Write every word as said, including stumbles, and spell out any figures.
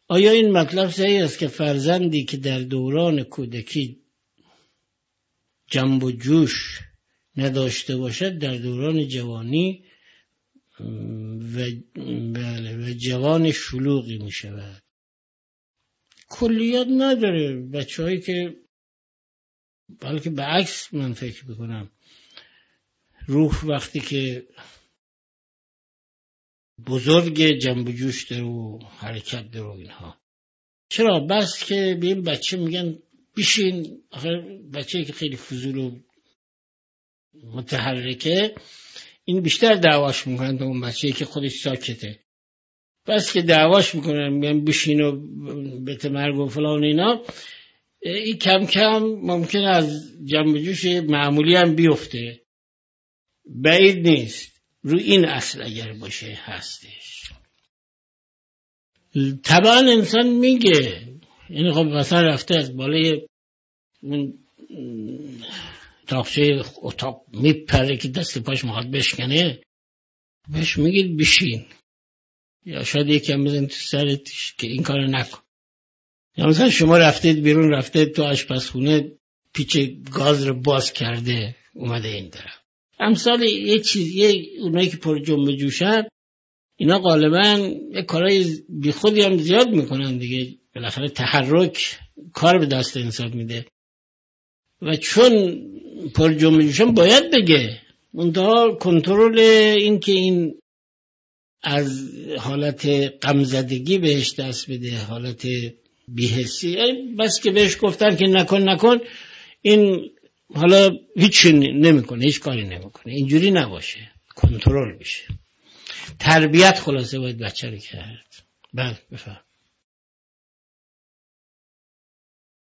آیا این مطلب صحیح است که فرزندی که در دوران کودکی جنب و جوش نداشته باشد در دوران جوانی و, و جوان شلوغی می شود؟ کلیات نداره. بچه هایی که بلکه به عکس من فکر بکنم روح وقتی که بزرگ جنب و جوش داره و حرکت داره و اینها. چرا؟ بس که به این بچه میگن بشین، آخر بچه‌ای که خیلی فضول و متحرکه این بیشتر دعواش میکنن تا اون بچه‌ای که خودش ساکته. بس که دعواش میکنن میگن بشین و بت مرگ و فلان اینا، این کم کم ممکن از جنب جوش معمولی هم بیفته. بعید نیست. رو این اصل اگر باشه هستش. طبعا انسان میگه، یعنی خب مثلا رفته از بالای اون تاقچه اتاق میپره که دست پاش میخواد بشکنه، بهش میگید بشین، یا شاید یکم بزن تو سرت که این کارو نکن. یا مثلا شما رفتید بیرون، رفتید تو آشپزخونه پیچ گاز رو باز کرده اومده این طرف. امثال یه چیز، یه اونایی که پر جنب جوشن اینا غالبا یه کارهای بی خودی هم زیاد میکنن دیگه. بالاخره تحرک کار به دست انسان میده و چون پر جنب جوشن باید بگه. منتها کنترل این که این از حالت غمزدگی بهش دست بده، حالت بی‌حسی، بس که بهش گفتن که نکن نکن، این حالا هیچ نمیکنه، هیچ کاری نمیکنه. اینجوری نباشه، کنترل بشه. تربیت خلاصه باید بچه رو کرد. بله بفهم.